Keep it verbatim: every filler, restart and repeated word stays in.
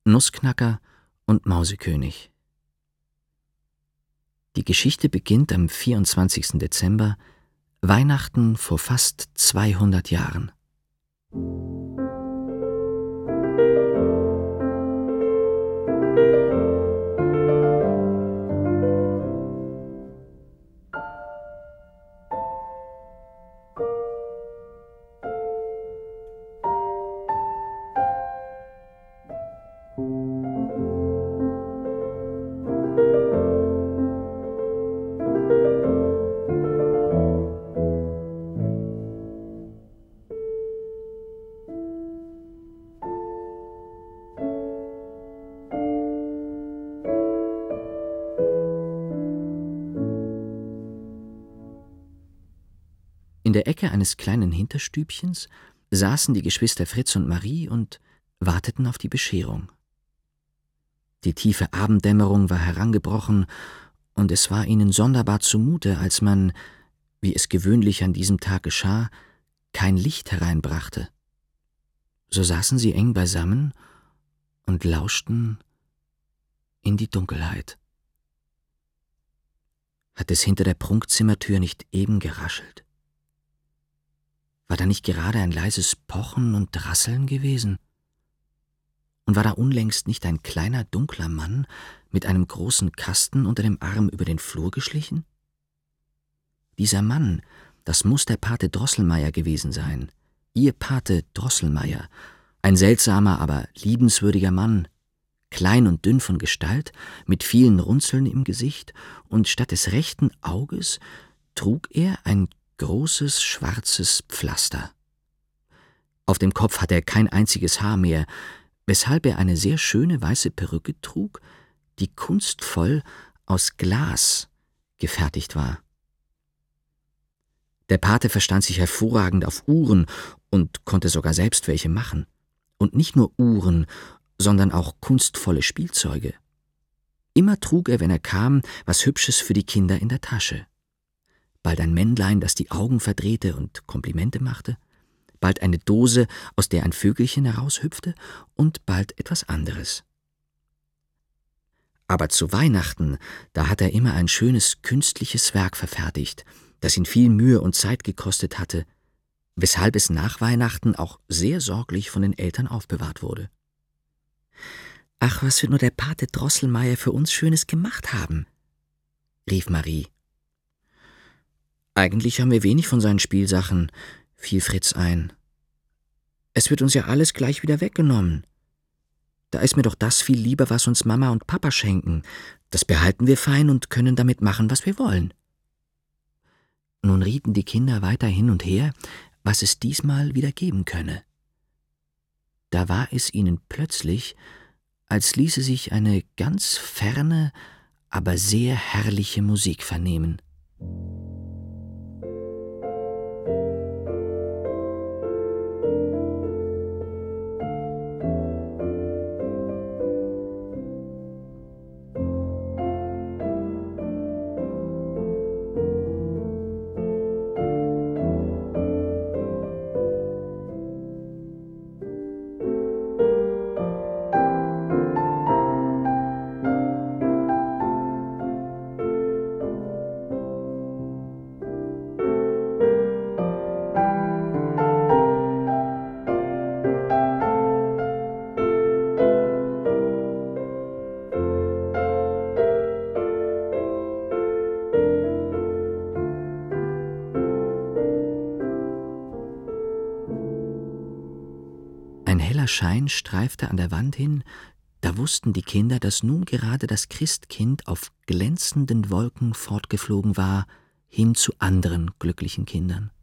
Nussknacker und Mausekönig. Die Geschichte beginnt am vierundzwanzigsten Dezember, Weihnachten vor fast zweihundert Jahren. In der Ecke eines kleinen Hinterstübchens saßen die Geschwister Fritz und Marie und warteten auf die Bescherung. Die tiefe Abenddämmerung war herangebrochen, und es war ihnen sonderbar zumute, als man, wie es gewöhnlich an diesem Tag geschah, kein Licht hereinbrachte. So saßen sie eng beisammen und lauschten in die Dunkelheit. Hat es hinter der Prunkzimmertür nicht eben geraschelt? War da nicht gerade ein leises Pochen und Rasseln gewesen? Und war da unlängst nicht ein kleiner, dunkler Mann mit einem großen Kasten unter dem Arm über den Flur geschlichen? Dieser Mann, das muß der Pate Drosselmeier gewesen sein, ihr Pate Drosselmeier, ein seltsamer, aber liebenswürdiger Mann, klein und dünn von Gestalt, mit vielen Runzeln im Gesicht, und statt des rechten Auges trug er ein großes schwarzes Pflaster. Auf dem Kopf hatte er kein einziges Haar mehr, weshalb er eine sehr schöne weiße Perücke trug, die kunstvoll aus Glas gefertigt war. Der Pate verstand sich hervorragend auf Uhren und konnte sogar selbst welche machen. Und nicht nur Uhren, sondern auch kunstvolle Spielzeuge. Immer trug er, wenn er kam, was Hübsches für die Kinder in der Tasche. Bald ein Männlein, das die Augen verdrehte und Komplimente machte, bald eine Dose, aus der ein Vögelchen heraushüpfte, und bald etwas anderes. Aber zu Weihnachten, da hat er immer ein schönes künstliches Werk verfertigt, das ihn viel Mühe und Zeit gekostet hatte, weshalb es nach Weihnachten auch sehr sorglich von den Eltern aufbewahrt wurde. »Ach, was wird nur der Pate Drosselmeier für uns Schönes gemacht haben?« rief Marie. »Eigentlich haben wir wenig von seinen Spielsachen«, fiel Fritz ein. »Es wird uns ja alles gleich wieder weggenommen. Da ist mir doch das viel lieber, was uns Mama und Papa schenken. Das behalten wir fein und können damit machen, was wir wollen.« Nun rieten die Kinder weiter hin und her, was es diesmal wieder geben könne. Da war es ihnen plötzlich, als ließe sich eine ganz ferne, aber sehr herrliche Musik vernehmen. Ein heller Schein streifte an der Wand hin, da wussten die Kinder, dass nun gerade das Christkind auf glänzenden Wolken fortgeflogen war, hin zu anderen glücklichen Kindern.